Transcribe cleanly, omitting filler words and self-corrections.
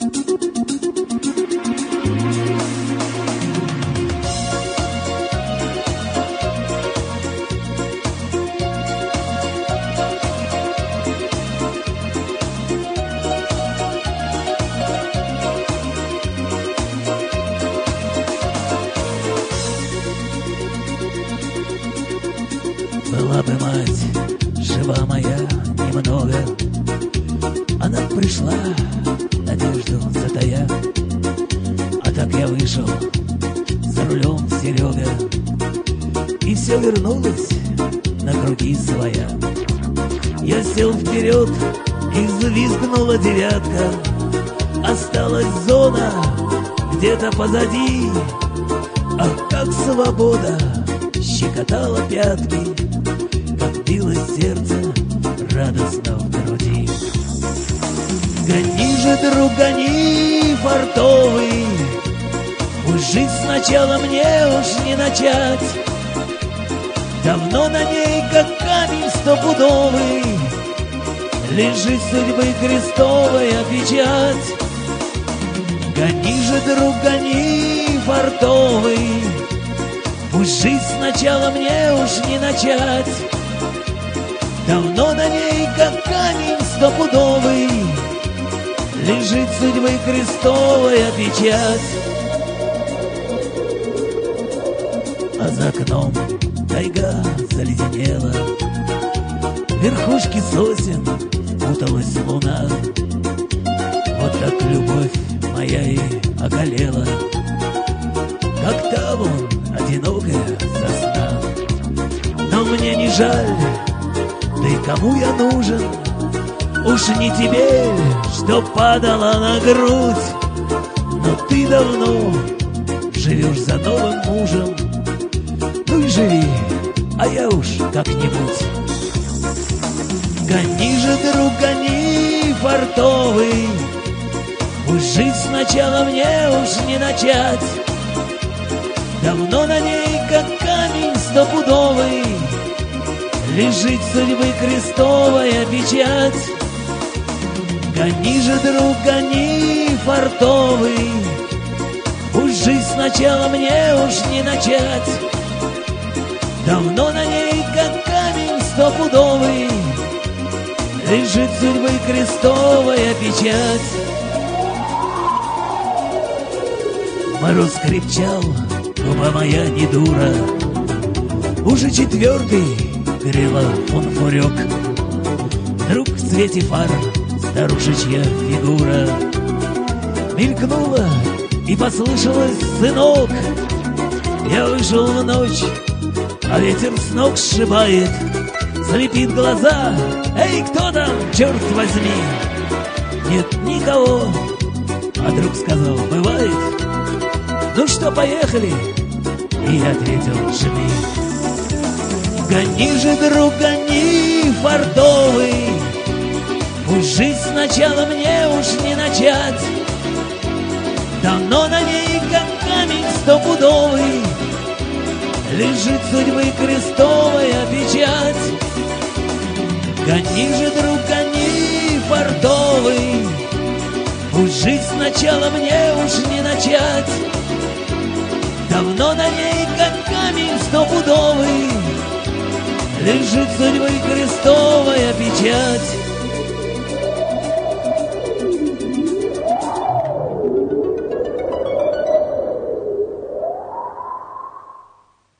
Была бы мать жива моя немного, она б пришла, надежду затая. А так я вышел за рулем, Серега, и все вернулось на круги своя. Я сел вперед, и взвизгнула девятка. Осталась зона где-то позади. Ах, как свобода щекотала пятки, как билось сердце радостно в груди. Гони же, друг, гони, фартовый, пусть жизнь сначала мне уж не начать. Давно на ней, как камень стопудовый, лежит судьбы крестовая печать. Гони же, друг, гони, фартовый, пусть жизнь сначала мне уж не начать. Давно на ней, как камень стопудовый, лежит судьбы крестовая печать. А за окном тайга заледенела, верхушки сосен путалась луна. Вот так любовь моя и околела, как та вон одинокая сосна. Но мне не жаль, да и кому я нужен? Уж не тебе, что падала на грудь, но ты давно живешь за новым мужем. Ну и живи, а я уж как-нибудь. Гони же, друг, гони, фартовый, пусть жизнь сначала мне уж не начать. Давно на ней, как камень стопудовый, лежит судьбы крестовая печать. Гони же, друг, гони, фартовый, пусть жизнь сначала мне уж не начать. Давно на ней, как камень стопудовый, лежит судьбы крестовая печать. Мороз крепчал, губа моя не дура, уже четвертый грела фонфурек. Вдруг в свете фар старушечья фигура мелькнула и послышалось: сынок. Я вышел в ночь, а ветер с ног сшибает, слепит глаза. Эй, кто там, черт возьми? Нет никого. А друг сказал: бывает. Ну что, поехали? И я ответил: жми. Гони же, друг, гони, фартовый, пусть жизнь сначала мне уж не начать. Давно на ней, как камень стопудовый, лежит судьбы крестовая печать. Гони же, друг, гони, фартовый, пусть жизнь сначала мне уж не начать. Давно на ней, как камень стопудовый, лежит судьбы крестовая печать.